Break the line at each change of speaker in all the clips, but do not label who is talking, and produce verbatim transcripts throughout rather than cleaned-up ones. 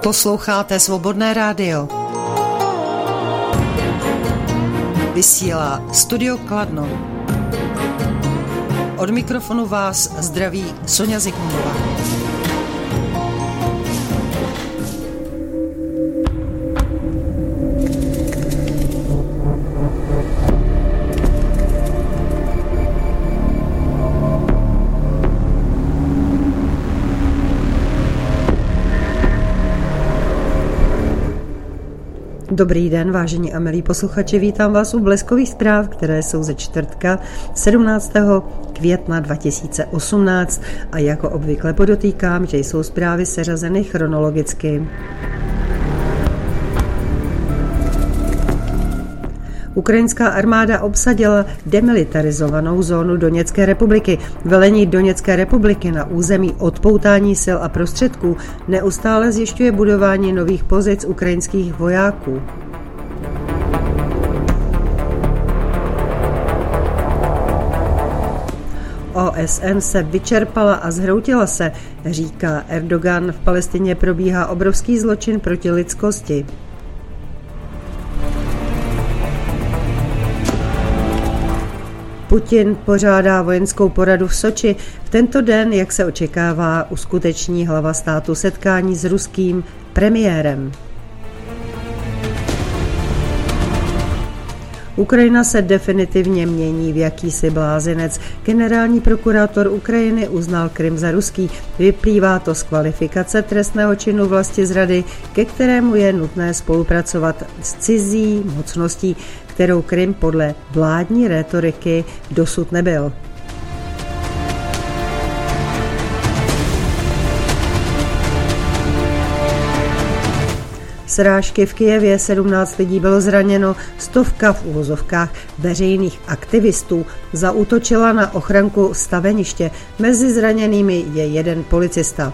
Posloucháte Svobodné rádio. Vysílá Studio Kladno. Od mikrofonu vás zdraví Sonja Zikmundová. Dobrý den, vážení a milí posluchači, vítám vás u bleskových zpráv, které jsou ze čtvrtka sedmnáctého května dva tisíce osmnáct a jako obvykle podotýkám, že jsou zprávy seřazeny chronologicky. Ukrajinská armáda obsadila demilitarizovanou zónu Doněcké republiky. Velení Doněcké republiky na území odpoutání sil a prostředků neustále zjišťuje budování nových pozic ukrajinských vojáků. O S N se vyčerpala a zhroutila se, říká Erdogan. V Palestině probíhá obrovský zločin proti lidskosti. Putin pořádá vojenskou poradu v Soči. V tento den, jak se očekává, uskuteční hlava státu setkání s ruským premiérem. Ukrajina se definitivně mění v jakýsi blázinec. Generální prokurátor Ukrajiny uznal Krym za ruský. Vyplývá to z kvalifikace trestného činu vlastizrady, ke kterému je nutné spolupracovat s cizí mocností, kterou Krym podle vládní rétoriky dosud nebyl. Srážky v Kyjevě, sedmnáct lidí bylo zraněno, stovka v uvozovkách veřejných aktivistů zaútočila na ochranku staveniště. Mezi zraněnými je jeden policista.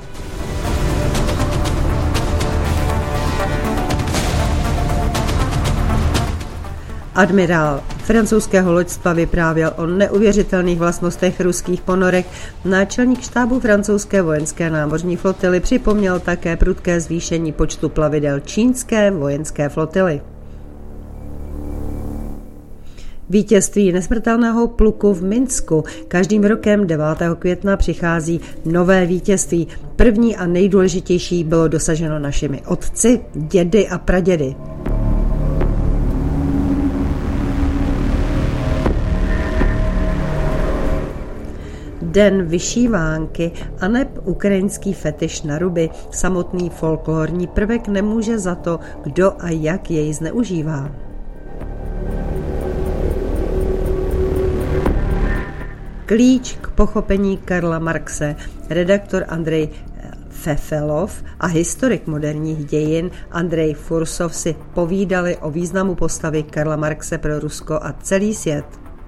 Admirál francouzského loďstva vyprávěl o neuvěřitelných vlastnostech ruských ponorek. Náčelník štábu francouzské vojenské námořní flotily připomněl také prudké zvýšení počtu plavidel čínské vojenské flotily. Vítězství nesmrtelného pluku v Minsku. Každým rokem devátého května přichází nové vítězství. První a nejdůležitější bylo dosaženo našimi otci, dědy a pradědy. Den vyšívánky aneb ukrajinský fetiš na ruby. Samotný folklorní prvek nemůže za to, kdo a jak jej zneužívá. Klíč k pochopení Karla Marxe. Redaktor Andrej Fefelov a historik moderních dějin Andrej Fursov si povídali o významu postavy Karla Marxe pro Rusko a celý svět.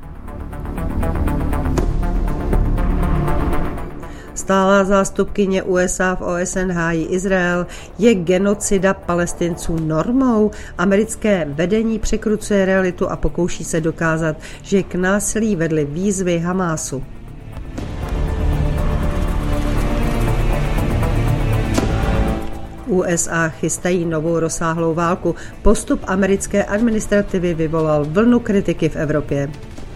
Stálá zástupkyně U S A v O S N hájí Izrael. Je genocida Palestinců normou? Americké vedení překrucuje realitu a pokouší se dokázat, že k násilí vedly výzvy Hamásu. U S A chystají novou rozsáhlou válku. Postup americké administrativy vyvolal vlnu kritiky v Evropě.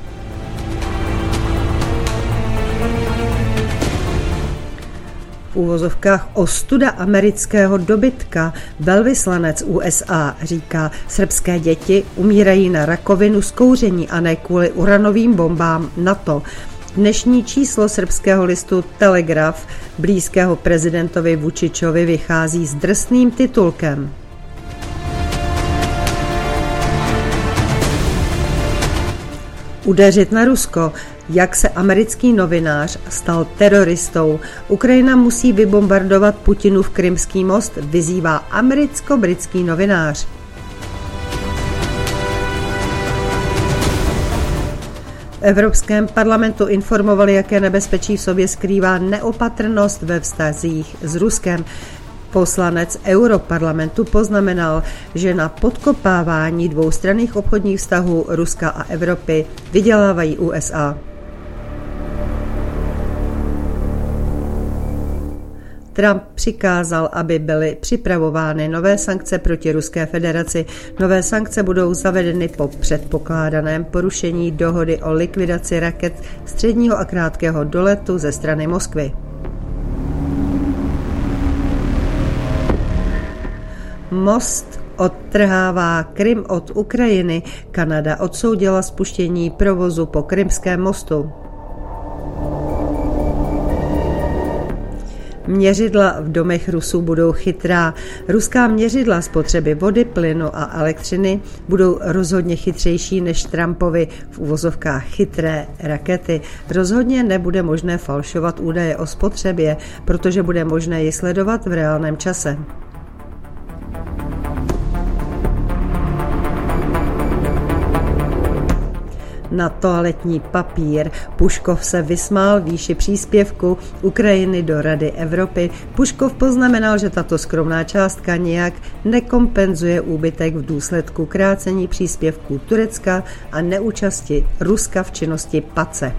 V úvozovkách ostuda amerického dobytka. Velvyslanec U S A říká, srbské děti umírají na rakovinu z kouření a ne kvůli uranovým bombám NATO. Dnešní číslo srbského listu Telegraf blízkého prezidentovi Vučičovi vychází s drsným titulkem. Udeřit na Rusko. Jak se americký novinář stal teroristou. Ukrajina musí vybombardovat Putinův krymský most, vyzývá americko-britský novinář. V Evropském parlamentu informovali, jaké nebezpečí v sobě skrývá neopatrnost ve vztazích s Ruskem. Poslanec Europarlamentu poznamenal, že na podkopávání dvoustranných obchodních vztahů Ruska a Evropy vydělávají U S A. Trump přikázal, aby byly připravovány nové sankce proti Ruské federaci. Nové sankce budou zavedeny po předpokládaném porušení dohody o likvidaci raket středního a krátkého doletu ze strany Moskvy. Most odtrhává Krym od Ukrajiny. Kanada odsoudila spuštění provozu po Krymském mostu. Měřidla v domech Rusů budou chytrá. Ruská měřidla spotřeby vody, plynu a elektřiny budou rozhodně chytřejší než Trumpovy v uvozovkách chytré rakety. Rozhodně nebude možné falšovat údaje o spotřebě, protože bude možné ji sledovat v reálném čase. Na toaletní papír. Puškov se vysmál výši příspěvku Ukrajiny do Rady Evropy. Puškov poznamenal, že tato skromná částka nijak nekompenzuje úbytek v důsledku krácení příspěvků Turecka a neúčasti Ruska v činnosti PACE.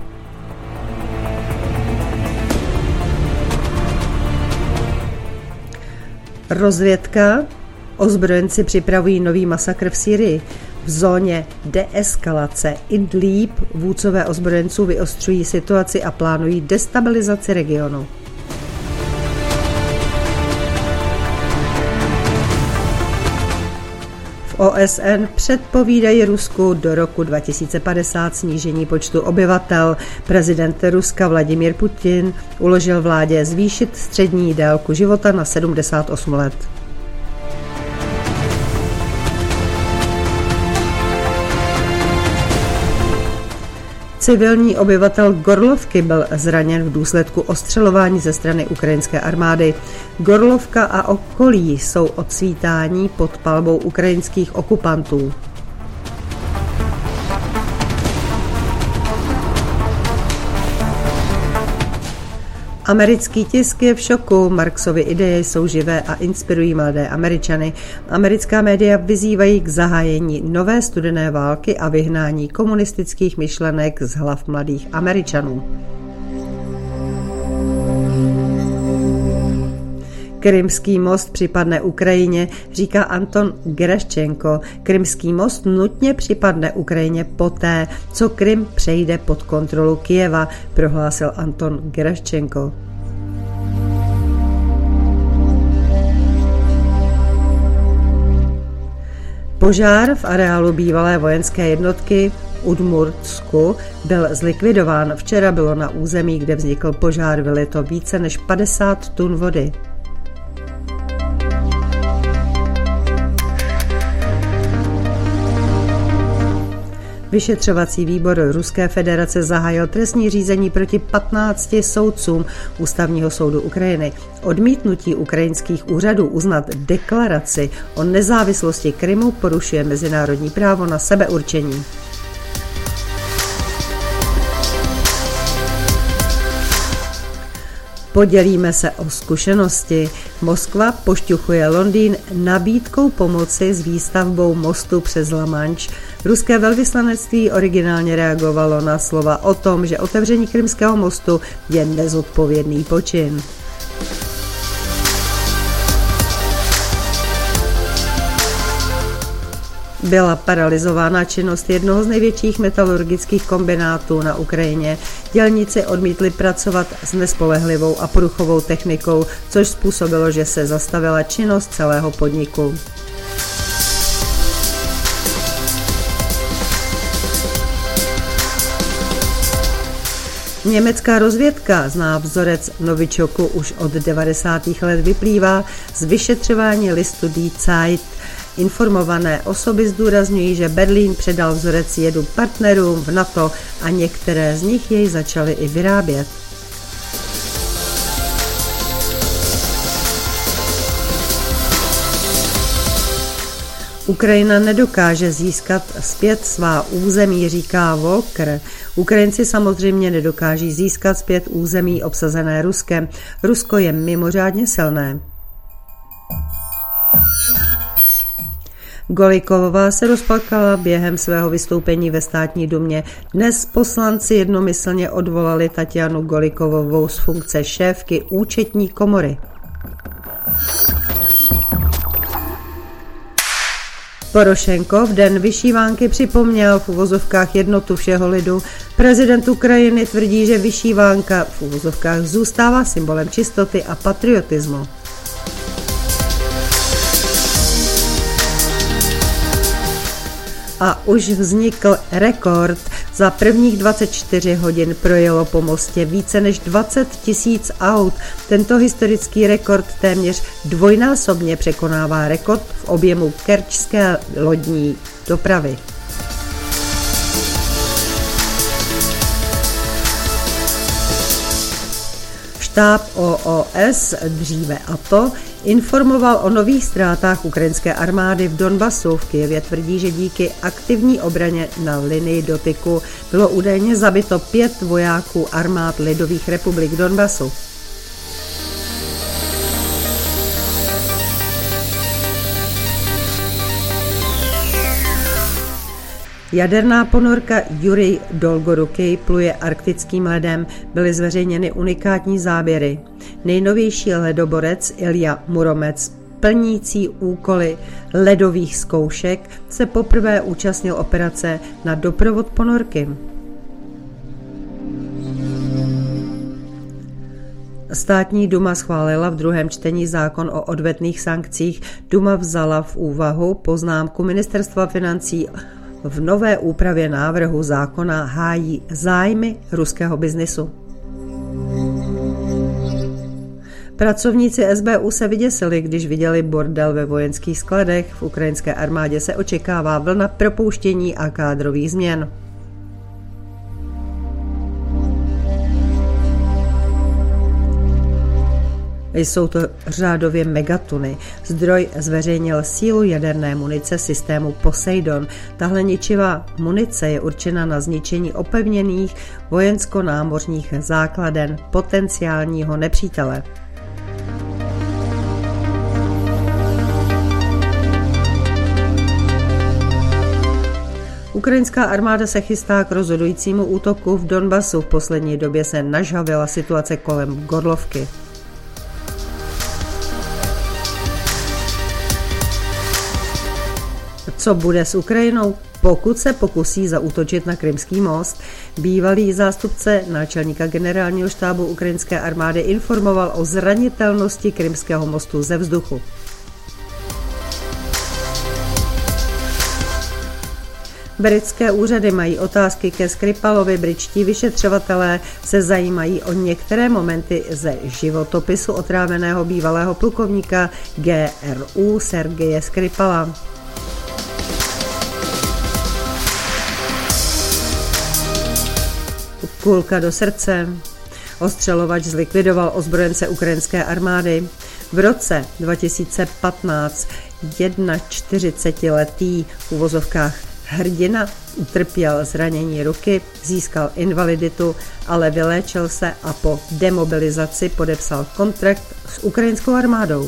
Rozvědka. Ozbrojenci připravují nový masakr v Sýrii. V zóně deeskalace Idlíb vůdcové ozbrojenců vyostřují situaci a plánují destabilizaci regionu. V O S N předpovídají Rusku do roku dva tisíce padesát snížení počtu obyvatel. Prezident Ruska Vladimír Putin uložil vládě zvýšit střední délku života na sedmdesát osm let. Civilní obyvatel Gorlovky byl zraněn v důsledku ostřelování ze strany ukrajinské armády. Gorlovka a okolí jsou od svítání pod palbou ukrajinských okupantů. Americký tisk je v šoku, Marxovy ideje jsou živé a inspirují mladé Američany. Americká média vyzývají k zahájení nové studené války a vyhnání komunistických myšlenek z hlav mladých Američanů. Krymský most připadne Ukrajině, říká Anton Gerashchenko. Krymský most nutně připadne Ukrajině poté, co Krym přejde pod kontrolu Kyjeva, prohlásil Anton Gerashchenko. Požár v areálu bývalé vojenské jednotky v Udmurtsku byl zlikvidován. Včera bylo na území, kde vznikl požár, vylito více než padesát tun vody. Vyšetřovací výbor Ruské federace zahájil trestní řízení proti patnácti soudcům Ústavního soudu Ukrajiny. Odmítnutí ukrajinských úřadů uznat deklaraci o nezávislosti Krymu porušuje mezinárodní právo na sebeurčení. Podělíme se o zkušenosti. Moskva pošťuchuje Londýn nabídkou pomoci s výstavbou mostu přes La Manche. Ruské velvyslanectví originálně reagovalo na slova o tom, že otevření Krymského mostu je nezodpovědný počin. Byla paralyzována činnost jednoho z největších metalurgických kombinátů na Ukrajině. Dělníci odmítli pracovat s nespolehlivou a poruchovou technikou, což způsobilo, že se zastavila činnost celého podniku. Německá rozvědka zná vzorec novičoku už od devadesátých let, vyplývá z vyšetřování listu Die Zeit. Informované osoby zdůrazňují, že Berlín předal vzorec jedu partnerům v NATO a některé z nich jej začaly i vyrábět. Ukrajina nedokáže získat zpět svá území, říká Volker. Ukrajinci samozřejmě nedokáží získat zpět území obsazené Ruskem. Rusko je mimořádně silné. Golikovová se rozplakala během svého vystoupení ve státní dumě. Dnes poslanci jednomyslně odvolali Tatianu Golikovovou z funkce šéfky účetní komory. Porošenko v den vyšívánky připomněl v uvozovkách jednotu všeho lidu. Prezident Ukrajiny tvrdí, že vyšívánka v uvozovkách zůstává symbolem čistoty a patriotismu. A už vznikl rekord. Za prvních dvacet čtyři hodin projelo po mostě více než dvacet tisíc aut. Tento historický rekord téměř dvojnásobně překonává rekord v objemu kerčské lodní dopravy. Štáb O O S, dříve A T O, informoval o nových ztrátách ukrajinské armády v Donbasu. V Kyjevě tvrdí, že díky aktivní obraně na linii dotyku bylo údajně zabito pět vojáků armád lidových republik Donbasu. Jaderná ponorka Jurij Dolgorukij pluje arktickým ledem, byly zveřejněny unikátní záběry. Nejnovější ledoborec Ilja Muromec, plnící úkoly ledových zkoušek, se poprvé účastnil operace na doprovod ponorky. Státní duma schválila v druhém čtení zákon o odvetných sankcích. Duma vzala v úvahu poznámku Ministerstva financí. V nové úpravě návrhu zákona hájí zájmy ruského biznisu. Pracovníci S B U se vyděsili, když viděli bordel ve vojenských skladech. V ukrajinské armádě se očekává vlna propouštění a kádrových změn. Jsou to řádově megatuny. Zdroj zveřejnil sílu jaderné munice systému Poseidon. Tahle ničivá munice je určena na zničení opevněných vojensko-námořních základen potenciálního nepřítele. Ukrajinská armáda se chystá k rozhodujícímu útoku v Donbasu. V poslední době se nažhavila situace kolem Gorlovky. Co bude s Ukrajinou, pokud se pokusí zaútočit na Krymský most? Bývalý zástupce náčelníka generálního štábu ukrajinské armády informoval o zranitelnosti Krymského mostu ze vzduchu. Britské úřady mají otázky ke Skripalovi, britští vyšetřovatelé se zajímají o některé momenty ze životopisu otráveného bývalého plukovníka G R U Sergeje Skripala. Kulka do srdce. Ostřelovač zlikvidoval ozbrojence ukrajinské armády. V roce dva tisíce patnáct čtyřicetiletý v uvozovkách hrdina utrpěl zranění ruky, získal invaliditu, ale vyléčil se a po demobilizaci podepsal kontrakt s ukrajinskou armádou.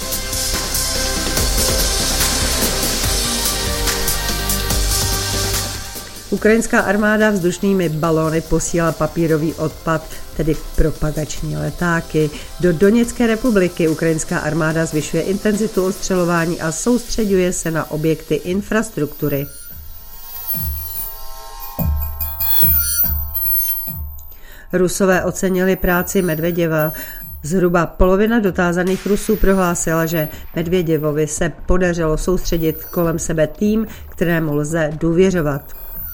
Ukrajinská armáda vzdušnými balóny posílá papírový odpad, tedy propagační letáky. Do Doněcké republiky ukrajinská armáda zvyšuje intenzitu ostřelování a soustřeďuje se na objekty infrastruktury. Rusové ocenili práci Medveděva. Zhruba polovina dotázaných Rusů prohlásila, že Medvěděvovi se podařilo soustředit kolem sebe tým, kterému lze důvěřovat.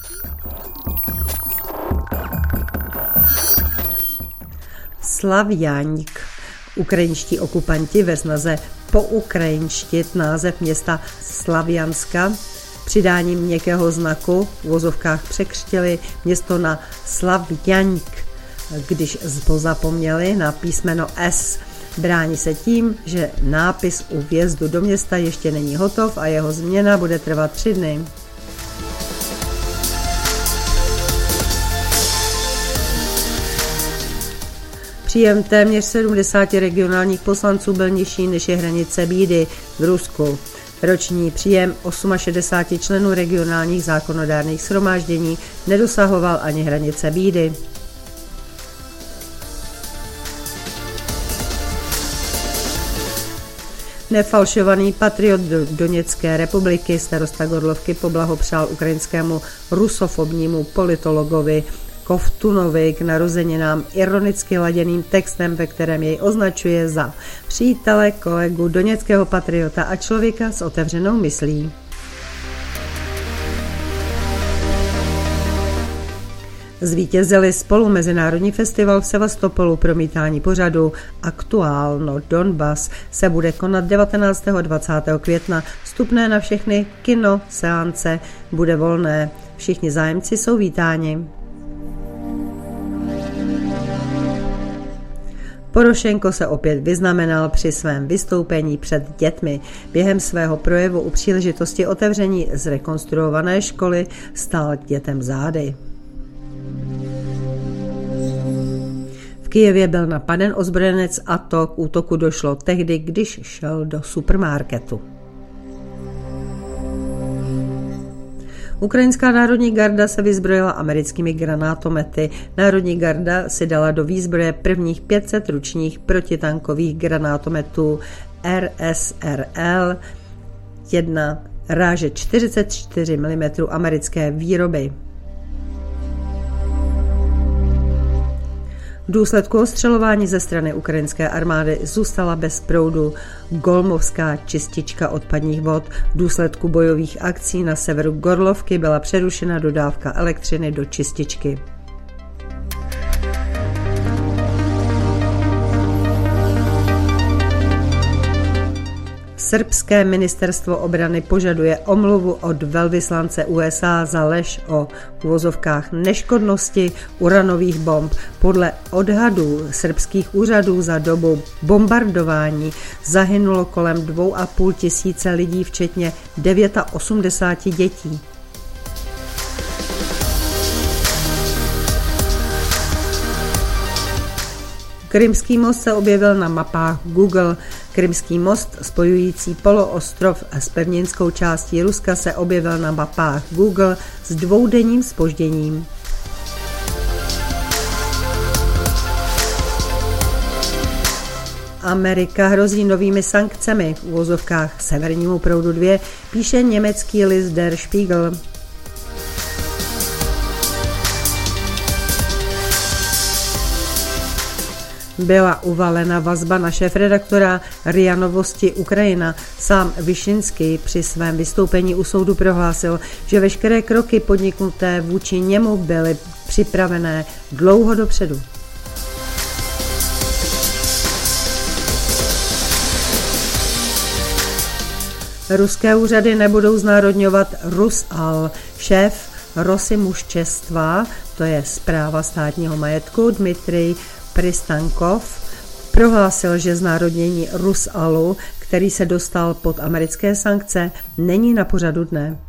Slavjansk. Ukrajinští okupanti ve snaze poukrajinštit název města Slavjanska přidáním měkkého znaku v vozovkách překřtili město na Slavjansk, když pozapomněli na písmeno S. Brání se tím, že nápis u vjezdu do města ještě není hotov a jeho změna bude trvat tři dny. Příjem téměř sedmdesáti regionálních poslanců byl nižší, než je hranice bídy v Rusku. Roční příjem šedesáti osmi členů regionálních zákonodárných shromáždění nedosahoval ani hranice bídy. Nefalšovaný patriot do Doněcké republiky starosta Gorlovky poblahopřál ukrajinskému rusofobnímu politologovi Kovtunovi k narozeninám ironicky laděným textem, ve kterém jej označuje za přítele, kolegu, doněckého patriota a člověka s otevřenou myslí. Zvítězili spolu mezinárodní festival v Sevastopolu. Promítání pořadu Aktuálno Donbas se bude konat devatenáctého a dvacátého května. Vstupné na všechny kino seance bude volné. Všichni zájemci jsou vítáni. Porošenko se opět vyznamenal při svém vystoupení před dětmi. Během svého projevu u příležitosti otevření zrekonstruované školy stál k dětem zády. V Kyjevě byl napaden ozbrojenec a to k útoku došlo tehdy, když šel do supermarketu. Ukrajinská národní garda se vyzbrojila americkými granátomety. Národní garda si dala do výzbroje prvních pět set ručních protitankových granátometů R S R L jedna ráže čtyřicet čtyři milimetrů americké výroby. V důsledku ostřelování ze strany ukrajinské armády zůstala bez proudu Golmovská čistička odpadních vod. V důsledku bojových akcí na severu Gorlovky byla přerušena dodávka elektřiny do čističky. Srbské ministerstvo obrany požaduje omluvu od velvyslance U S A za lež o uvozovkách neškodnosti uranových bomb. Podle odhadů srbských úřadů za dobu bombardování zahynulo kolem dvou a půl tisíce lidí, včetně osmdesáti devěti dětí. Krymský most se objevil na mapách Google. Krymský most spojující poloostrov s pevninskou částí Ruska se objevil na mapách Google s dvoudenním zpožděním. Amerika hrozí novými sankcemi v uvozovkách Severnímu proudu dva, píše německý list Der Spiegel. Byla uvalena vazba na šéfredaktora R I A Novosti Ukrajina. Sám Vyšinský při svém vystoupení u soudu prohlásil, že veškeré kroky podniknuté vůči němu byly připravené dlouho dopředu. Ruské úřady nebudou znárodňovat Rusal. Šéf Rosimuščestva, to je správa státního majetku, Dmitrij Pristankov, prohlásil, že znárodnění Rusalu, který se dostal pod americké sankce, není na pořadu dne.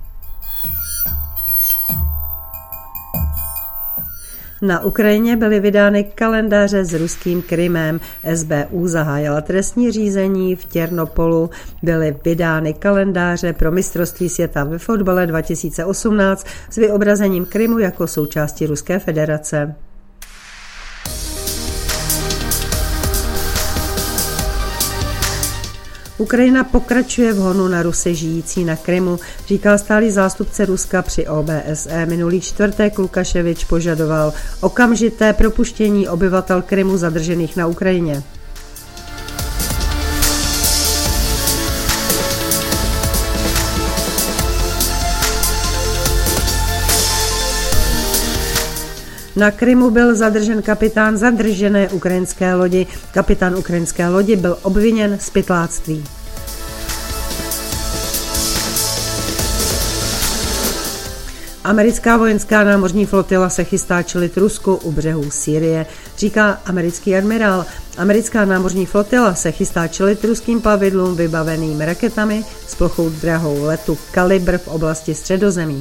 Na Ukrajině byly vydány kalendáře s ruským Krymem. S B U zahájila trestní řízení v Těrnopolu. Byly vydány kalendáře pro mistrovství světa ve fotbale dva tisíce osmnáct s vyobrazením Krymu jako součástí Ruské federace. Ukrajina pokračuje v honu na Rusy žijící na Krymu, říkal stálý zástupce Ruska při O B S E. Minulý čtvrtek Lukaševič požadoval okamžité propuštění obyvatel Krymu zadržených na Ukrajině. Na Krymu byl zadržen kapitán zadržené ukrajinské lodi. Kapitán ukrajinské lodi byl obviněn z pytláctví. Americká vojenská námořní flotila se chystá čelit Rusku u břehů Sýrie, říká americký admirál. Americká námořní flotila se chystá čelit ruským plavidlům vybaveným raketami s plochou drahou letu Kalibr v oblasti Středozemí.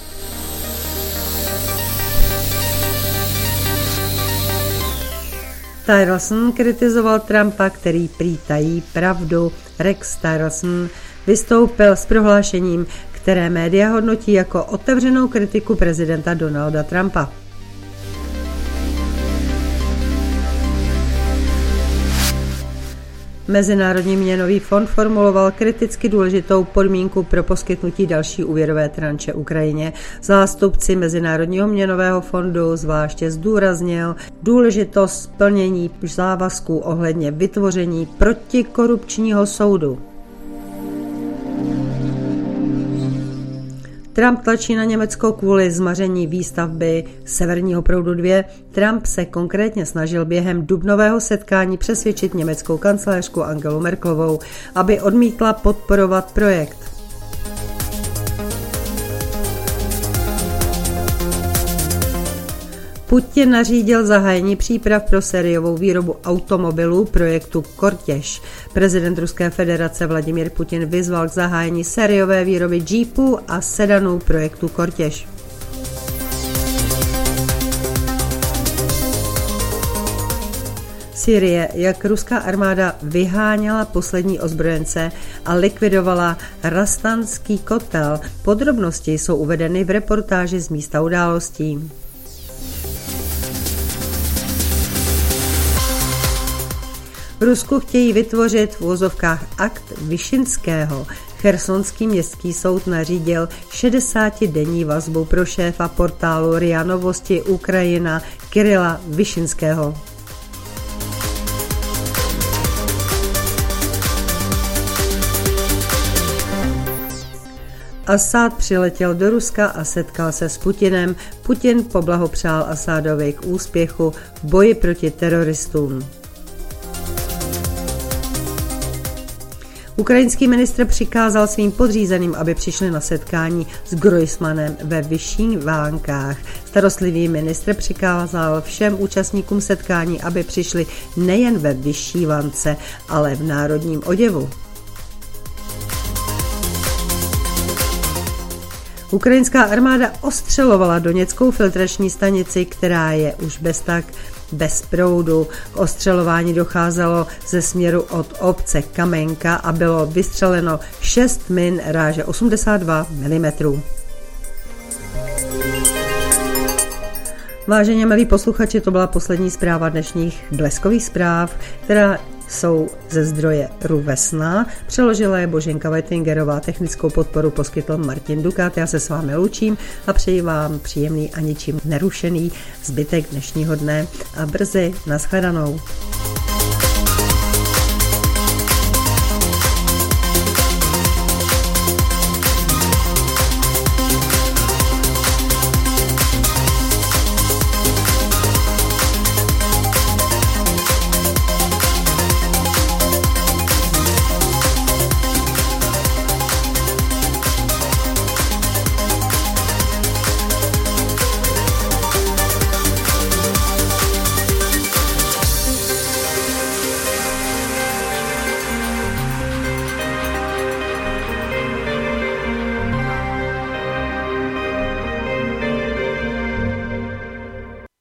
Tillerson kritizoval Trumpa, který prý tají pravdu. Rex Tillerson vystoupil s prohlášením, které média hodnotí jako otevřenou kritiku prezidenta Donalda Trumpa. Mezinárodní měnový fond formuloval kriticky důležitou podmínku pro poskytnutí další úvěrové tranše Ukrajině. Zástupci Mezinárodního měnového fondu zvláště zdůraznil důležitost plnění závazků ohledně vytvoření protikorupčního soudu. Trump tlačí na Německo kvůli zmaření výstavby Severního proudu dva. Trump se konkrétně snažil během dubnového setkání přesvědčit německou kancléřku Angelu Merkelovou, aby odmítla podporovat projekt. Putin nařídil zahájení příprav pro sériovou výrobu automobilů projektu Kortěž. Prezident Ruské federace Vladimír Putin vyzval k zahájení sériové výroby džípů a sedanů projektu Kortěž. Sýrie, jak ruská armáda vyháněla poslední ozbrojence a likvidovala Rastanský kotel. Podrobnosti jsou uvedeny v reportáži z místa událostí. V Rusku chtějí vytvořit v uvozovkách akt Vyšinského. Chersonský městský soud nařídil šedesátidenní vazbu pro šéfa portálu R I A Novosti Ukrajina Kirila Vyšinského. Asad přiletěl do Ruska a setkal se s Putinem. Putin poblahopřál Asadovi k úspěchu v boji proti teroristům. Ukrajinský ministr přikázal svým podřízeným, aby přišli na setkání s Groismanem ve Vyšívánkách. Starostlivý ministr přikázal všem účastníkům setkání, aby přišli nejen ve Vyšívance, ale v národním oděvu. Ukrajinská armáda ostřelovala doněckou filtrační stanici, která je už bez tak bez proudu. K ostřelování docházelo ze směru od obce Kamenka a bylo vystřeleno šest min ráže osmdesát dva milimetrů. Vážení milí posluchači, to byla poslední zpráva dnešních bleskových zpráv, která jsou ze zdroje Ruvesna. Přeložila je Boženka Weittingerová, technickou podporu poskytl Martin Dukat. Já se s vámi loučím a přeji vám příjemný a ničím nerušený zbytek dnešního dne a brzy nashledanou.